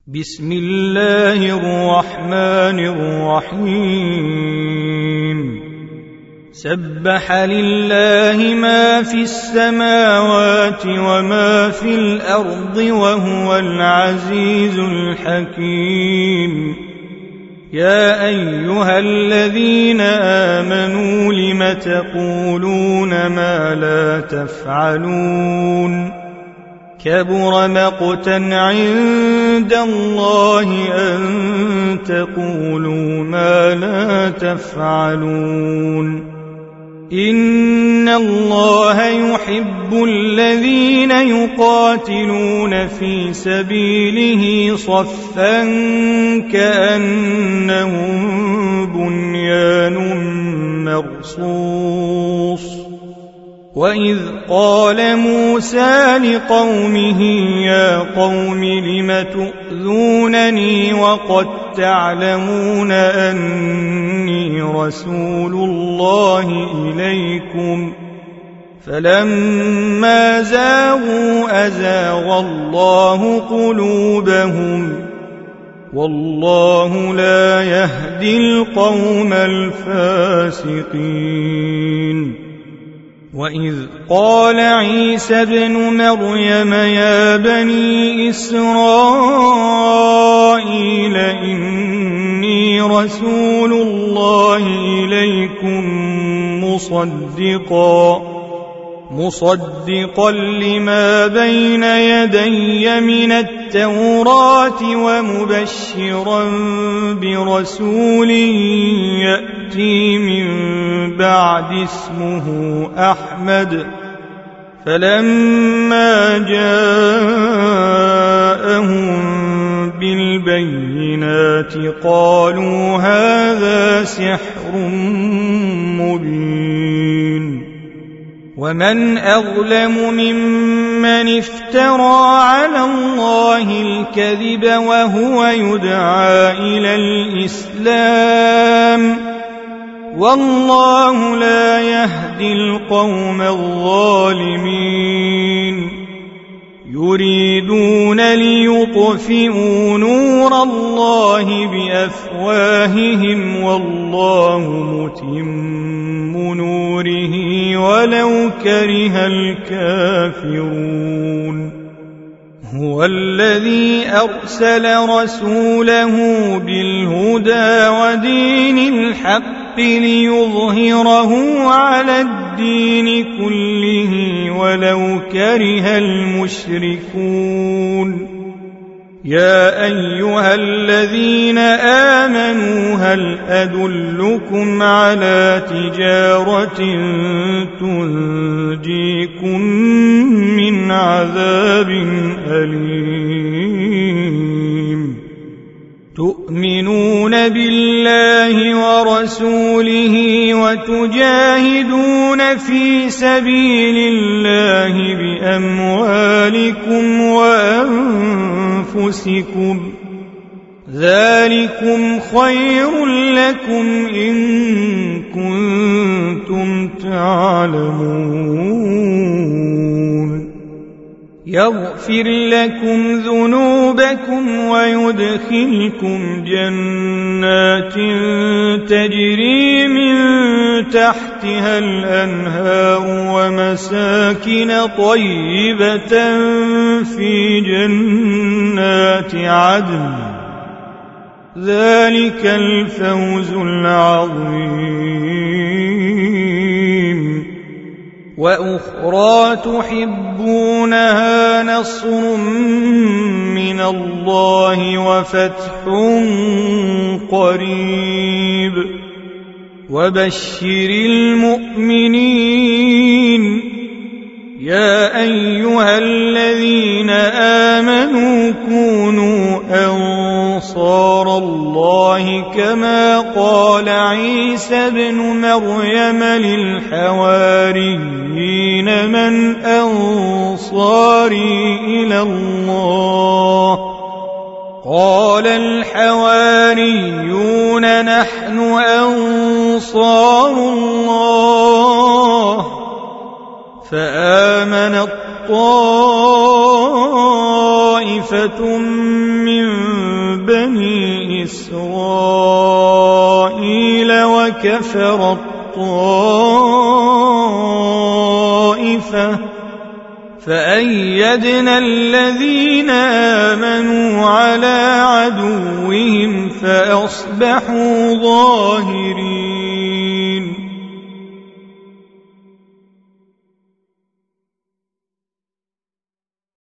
بسم الله الرحمن الرحيم سبح لله ما في السماوات وما في الأرض وهو العزيز الحكيم يا أيها الذين آمنوا لم تقولون ما لا تفعلون كبر مقتا عند الله أن تقولوا ما لا تفعلون إن الله يحب الذين يقاتلون في سبيله صفا كأنهم بنيان مرصوص وإذ قال موسى لقومه يا قوم لم تؤذونني وقد تعلمون أني رسول الله إليكم فلما زاغوا أزاغ الله قلوبهم والله لا يهدي القوم الفاسقين وإذ قال عيسى ابن مريم يا بني إسرائيل إني رسول الله إليكم مصدقا لما بين يدي من التوراة ومبشرا برسول يأتي من بعد اسمه أحمد فلما جاءهم بالبينات قالوا هذا سحر مبين ومن أظلم ممن افترى على الله الكذب وهو يدعى إلى الإسلام والله لا يهدي القوم الظالمين يريدون ليطفئوا نور الله بأفواههم والله متم نوره ولو كره الكافرون هو الذي أرسل رسوله بالهدى ودين الحق ليظهره على الدين كله ولو كره المشركون يا أيها الذين آمنوا هل أدلكم على تجارة تنجيكم من عذاب أليم تؤمنون بالله ورسوله وتجاهدون في سبيل الله بأموالكم وأنفسكم ذلكم خير لكم إن كنتم تعلمون يغفر لكم ذنوبكم ويدخلكم جنات تجري من تحتها الأنهار ومساكن طيبة في جنات عدن ذلك الفوز العظيم وأخرى تحبونها نصر من الله وفتح قريب وبشر المؤمنين يا أيها الذين آمنوا كونوا أنصار الله كما قال عيسى ابن مريم للحواريين من أنصاري إلى الله قال الحواريون نحن أنصار الله فآمنت طائفة من إسرائيل وكفر الطائفة فأيدنا الذين آمنوا على عدوهم فأصبحوا ظاهرين.